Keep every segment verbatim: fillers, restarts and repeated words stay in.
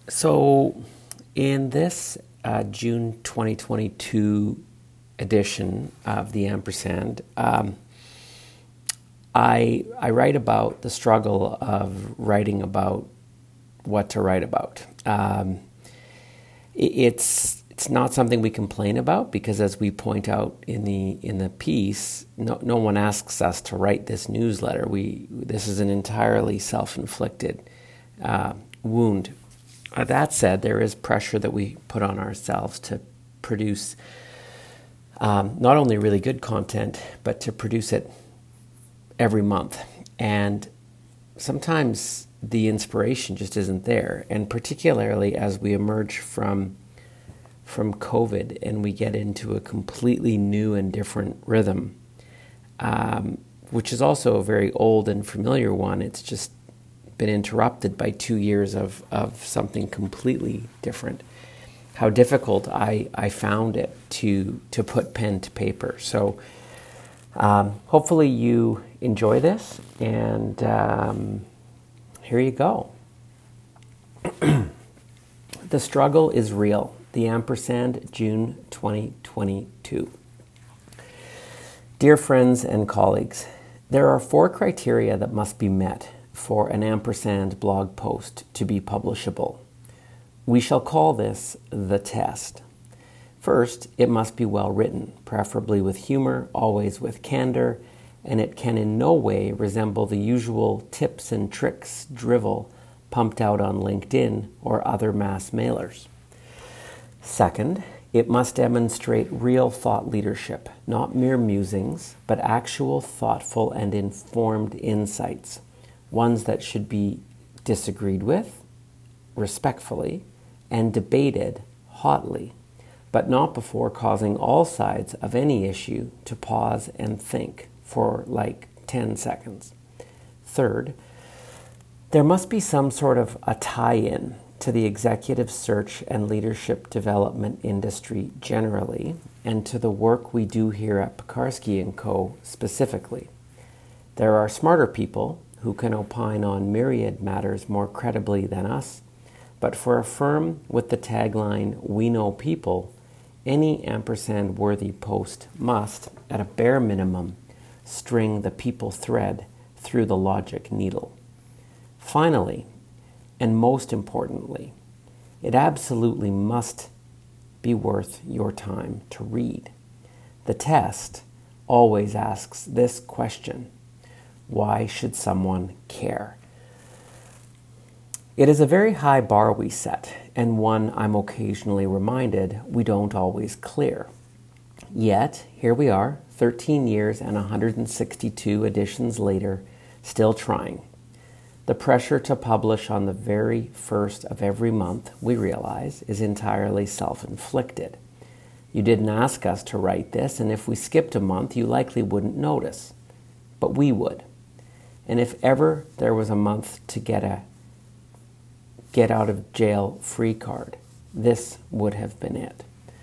So, in this uh, June twenty twenty-two edition of the Ampersand, um, I I write about the struggle of writing about what to write about. Um, it, it's it's not something we complain about because, as we point out in the in the piece, no no one asks us to write this newsletter. We this is an entirely self-inflicted uh, wound. Uh, that said, there is pressure that we put on ourselves to produce um, not only really good content, but to produce it every month. And sometimes the inspiration just isn't there. And particularly as we emerge from from COVID and we get into a completely new and different rhythm, um, which is also a very old and familiar one. It's just been interrupted by two years of, of something completely different. How difficult I, I found it to to put pen to paper. So um, hopefully you enjoy this, and um, here you go. The struggle is real. The Ampersand, June twenty twenty-two. Dear friends and colleagues, there are four criteria that must be met for an Ampersand blog post to be publishable. We shall call this the test. First, it must be well written, preferably with humor, always with candor, and it can in no way resemble the usual tips and tricks drivel pumped out on LinkedIn or other mass mailers. Second, it must demonstrate real thought leadership, not mere musings, but actual thoughtful and informed insights. Ones that should be disagreed with, respectfully, and debated hotly, but not before causing all sides of any issue to pause and think for like ten seconds. Third, there must be some sort of a tie-in to the executive search and leadership development industry generally, and to the work we do here at Pekarsky and Co. specifically. There are smarter people who can opine on myriad matters more credibly than us, but for a firm with the tagline, "We know people," any ampersand-worthy post must, at a bare minimum, string the people thread through the logic needle. Finally, and most importantly, it absolutely must be worth your time to read. The test always asks this question: why should someone care? It is a very high bar we set, and one I'm occasionally reminded we don't always clear. Yet, here we are, thirteen years and one hundred sixty-two editions later, still trying. The pressure to publish on the very first of every month, we realize, is entirely self-inflicted. You didn't ask us to write this, and if we skipped a month, you likely wouldn't notice. But we would. And if ever there was a month to get a get out of jail free card, this would have been it.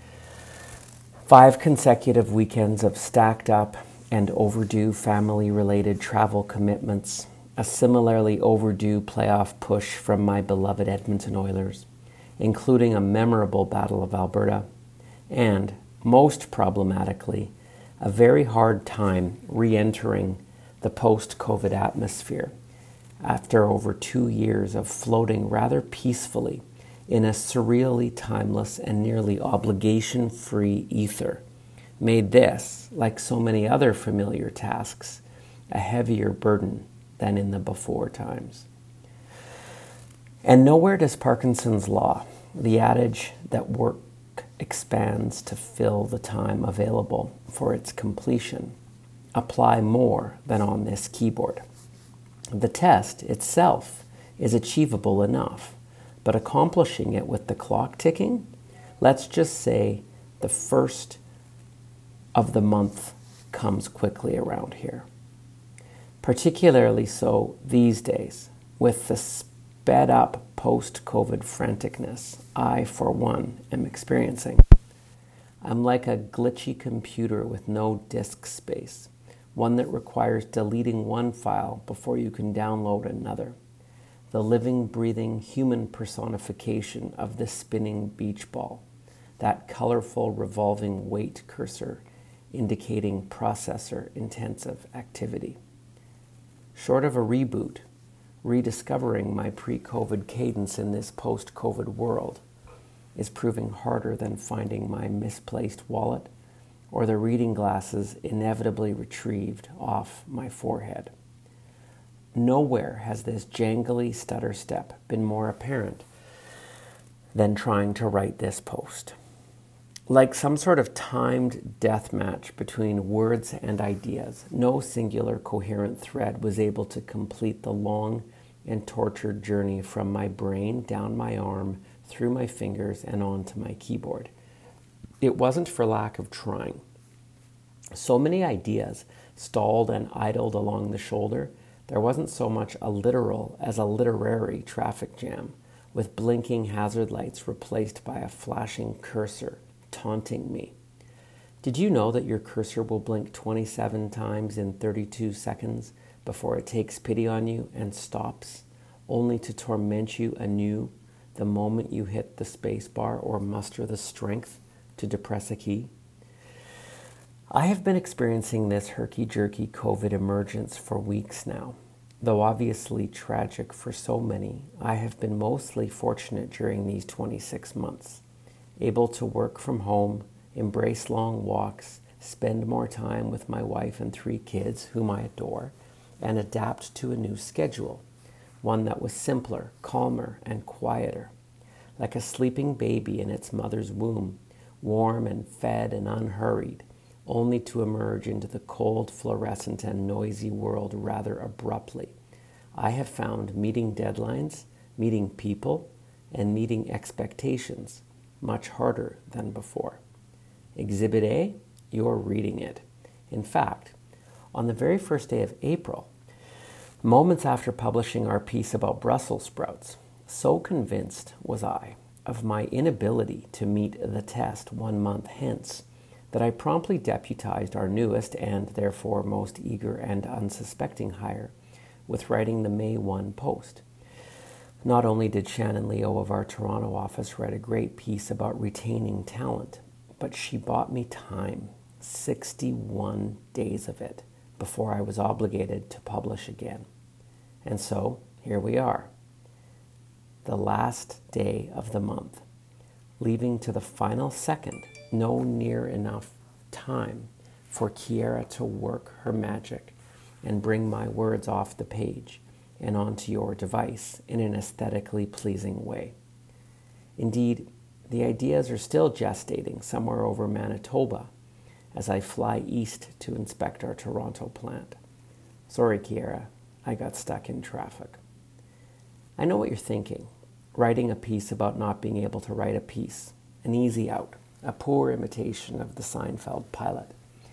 Five consecutive weekends of stacked up and overdue family-related travel commitments, a similarly overdue playoff push from my beloved Edmonton Oilers, including a memorable Battle of Alberta, and, most problematically, a very hard time re-entering the post-COVID atmosphere after over two years of floating rather peacefully in a surreally timeless and nearly obligation-free ether, made this, like so many other familiar tasks, a heavier burden than in the before times. And nowhere does Parkinson's law, the adage that work expands to fill the time available for its completion, apply more than on this keyboard. The test itself is achievable enough, but accomplishing it with the clock ticking, let's just say the first of the month comes quickly around here. Particularly so these days, with the sped up post-COVID franticness I, for one, am experiencing. I'm like a glitchy computer with no disk space, one that requires deleting one file before you can download another. the living, breathing human personification of the spinning beach ball, that colorful revolving weight cursor indicating processor-intensive activity. Short of a reboot, rediscovering my pre-COVID cadence in this post-COVID world is proving harder than finding my misplaced wallet or the reading glasses inevitably retrieved off my forehead. Nowhere has this jangly stutter step been more apparent than trying to write this post. Like some sort of timed death match between words and ideas, no singular coherent thread was able to complete the long and tortured journey from my brain down my arm, through my fingers, and onto my keyboard. It wasn't for lack of trying. So many ideas stalled and idled along the shoulder, there wasn't so much a literal as a literary traffic jam, with blinking hazard lights replaced by a flashing cursor taunting me. Did you know that your cursor will blink twenty-seven times in thirty-two seconds before it takes pity on you and stops, only to torment you anew the moment you hit the space bar or muster the strength to depress a key? I have been experiencing this herky-jerky COVID emergence for weeks now. Though obviously tragic for so many, I have been mostly fortunate during these twenty-six months, able to work from home, embrace long walks, spend more time with my wife and three kids, whom I adore, and adapt to a new schedule, one that was simpler, calmer, and quieter, like a sleeping baby in its mother's womb, warm and fed and unhurried, only to emerge into the cold, fluorescent, and noisy world rather abruptly. I have found meeting deadlines, meeting people, and meeting expectations much harder than before. Exhibit A, you're reading it. In fact, on the very first day of April, moments after publishing our piece about Brussels sprouts, so convinced was I of my inability to meet the test one month hence that I promptly deputized our newest and therefore most eager and unsuspecting hire with writing the May first post. Not only did Shannon Leo of our Toronto office write a great piece about retaining talent, but she bought me time, sixty-one days of it, before I was obligated to publish again. And so, here we are, the last day of the month, leaving to the final second no near enough time for Kiera to work her magic and bring my words off the page and onto your device in an aesthetically pleasing way. Indeed, the ideas are still gestating somewhere over Manitoba as I fly east to inspect our Toronto plant. Sorry, Kiera, I got stuck in traffic. I know what you're thinking. Writing a piece about not being able to write a piece. An easy out. A poor imitation of the Seinfeld pilot.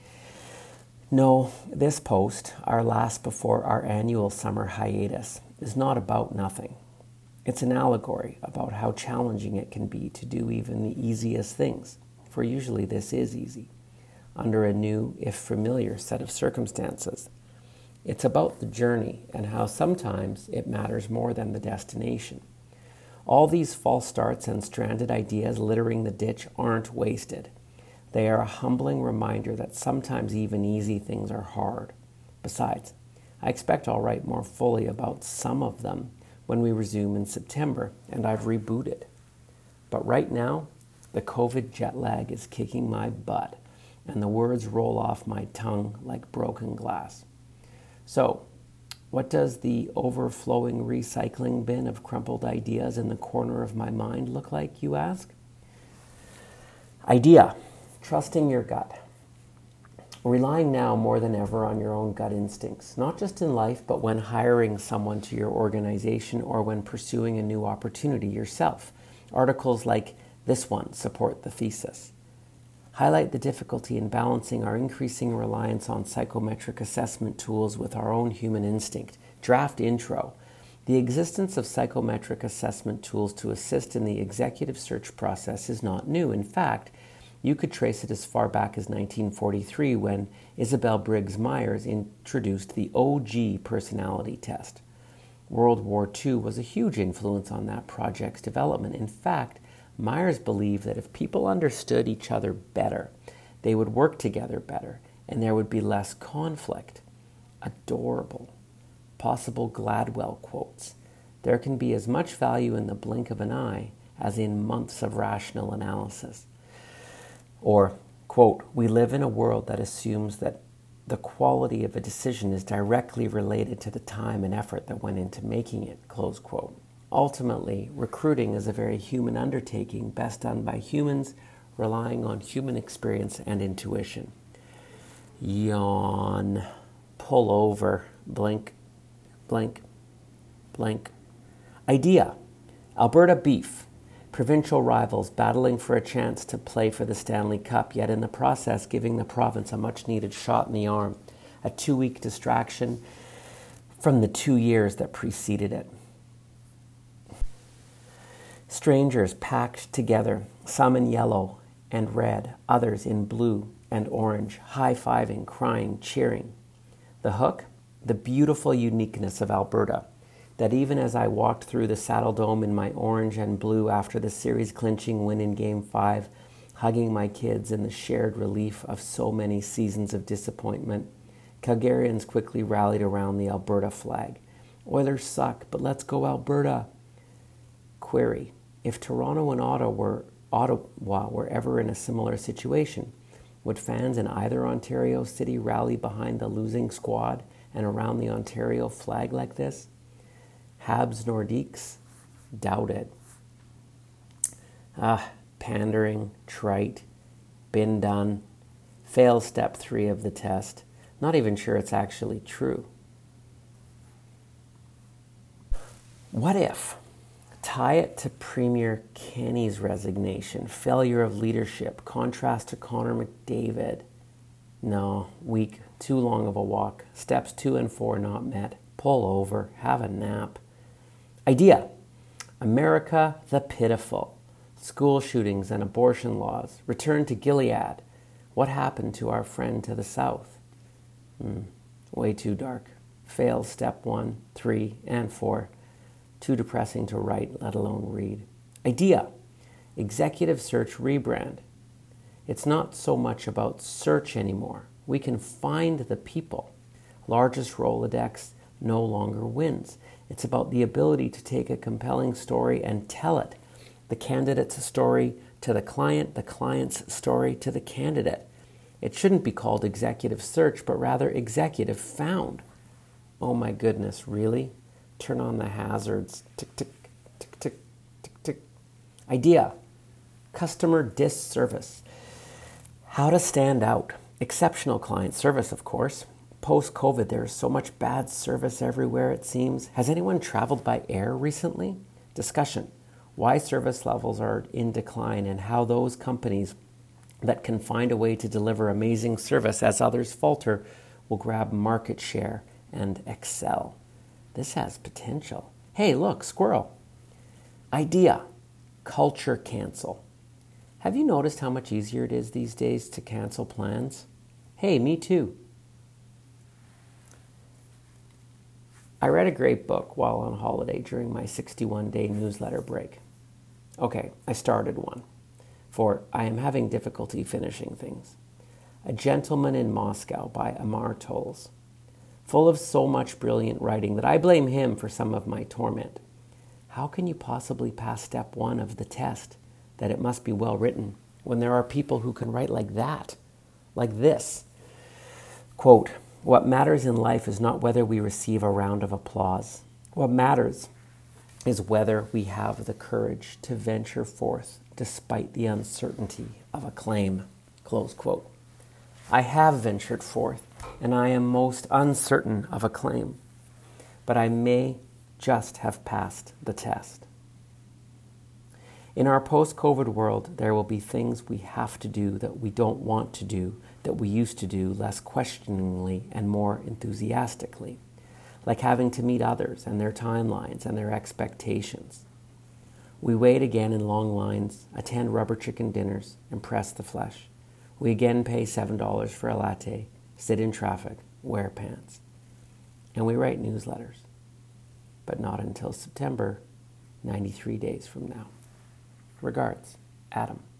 No, this post, our last before our annual summer hiatus, is not about nothing. It's an allegory about how challenging it can be to do even the easiest things, for usually this is easy, under a new, if familiar, set of circumstances. It's about the journey and how sometimes it matters more than the destination. All these false starts and stranded ideas littering the ditch aren't wasted. They are a humbling reminder that sometimes even easy things are hard. Besides, I expect I'll write more fully about some of them when we resume in September and I've rebooted. But right now, the COVID jet lag is kicking my butt and the words roll off my tongue like broken glass. So, what does the overflowing recycling bin of crumpled ideas in the corner of my mind look like, you ask? Idea. Trusting your gut. Relying now more than ever on your own gut instincts, not just in life, but when hiring someone to your organization or when pursuing a new opportunity yourself. Articles like this one support the thesis. Highlight the difficulty in balancing our increasing reliance on psychometric assessment tools with our own human instinct. Draft intro. The existence of psychometric assessment tools to assist in the executive search process is not new. In fact, you could trace it as far back as nineteen forty-three when Isabel Briggs Myers introduced the O G personality test. World War Two was a huge influence on that project's development. In fact, Myers believed that if people understood each other better, they would work together better, and there would be less conflict. Adorable. Possible Gladwell quotes. There can be as much value in the blink of an eye as in months of rational analysis. Or, quote, we live in a world that assumes that the quality of a decision is directly related to the time and effort that went into making it, close quote. Ultimately, recruiting is a very human undertaking, best done by humans, relying on human experience and intuition. Yawn. Pull over. Blink. Blink. Blink. Idea. Alberta Beef. Provincial rivals battling for a chance to play for the Stanley Cup, yet in the process giving the province a much-needed shot in the arm, a two-week distraction from the two years that preceded it. Strangers packed together, some in yellow and red, others in blue and orange, high-fiving, crying, cheering. The hook? The beautiful uniqueness of Alberta, that even as I walked through the Saddle Dome in my orange and blue after the series-clinching win in Game five, hugging my kids in the shared relief of so many seasons of disappointment, Calgarians quickly rallied around the Alberta flag. Oilers suck, but let's go Alberta. Query. If Toronto and Ottawa were, Ottawa were ever in a similar situation, would fans in either Ontario city rally behind the losing squad and around the Ontario flag like this? Habs Nordiques? Doubt it. Ah, pandering, trite, been done. Fail step three of the test. Not even sure it's actually true. What if? Tie it to Premier Kenney's resignation, failure of leadership, contrast to Connor McDavid. No, weak, too long of a walk. Steps two and four not met. Pull over, have a nap. Idea. America the pitiful. School shootings and abortion laws. Return to Gilead. What happened to our friend to the south? Hmm, way too dark. Fail step one, three, and four. Too depressing to write, let alone read. Idea. Executive search rebrand. It's not so much about search anymore. We can find the people. Largest Rolodex no longer wins. It's about the ability to take a compelling story and tell it. The candidate's story to the client, the client's story to the candidate. It shouldn't be called executive search, but rather executive found. Oh my goodness, really? Turn on the hazards. Tick, tick, tick, tick, tick, tick. Idea. Customer disservice. How to stand out. Exceptional client service, of course. Post-COVID, there is so much bad service everywhere, it seems. Has anyone traveled by air recently? Discussion. Why service levels are in decline and how those companies that can find a way to deliver amazing service as others falter will grab market share and excel. This has potential. Hey, look, squirrel. Idea. Culture cancel. Have you noticed how much easier it is these days to cancel plans? Hey, me too. I read a great book while on holiday during my sixty-one day newsletter break. Okay, I started one, for I am having difficulty finishing things. A Gentleman in Moscow by Amar Tolls. Full of so much brilliant writing that I blame him for some of my torment. How can you possibly pass step one of the test, that it must be well written, when there are people who can write like that, like this? Quote, what matters in life is not whether we receive a round of applause. What matters is whether we have the courage to venture forth despite the uncertainty of acclaim. Close quote. I have ventured forth, and I am most uncertain of acclaim, but I may just have passed the test. In our post-COVID world, there will be things we have to do that we don't want to do, that we used to do less questioningly and more enthusiastically, like having to meet others and their timelines and their expectations. We wait again in long lines, attend rubber chicken dinners, and press the flesh. We again pay seven dollars for a latte, sit in traffic, wear pants. And we write newsletters. but not until September, ninety-three days from now. Regards, Adam.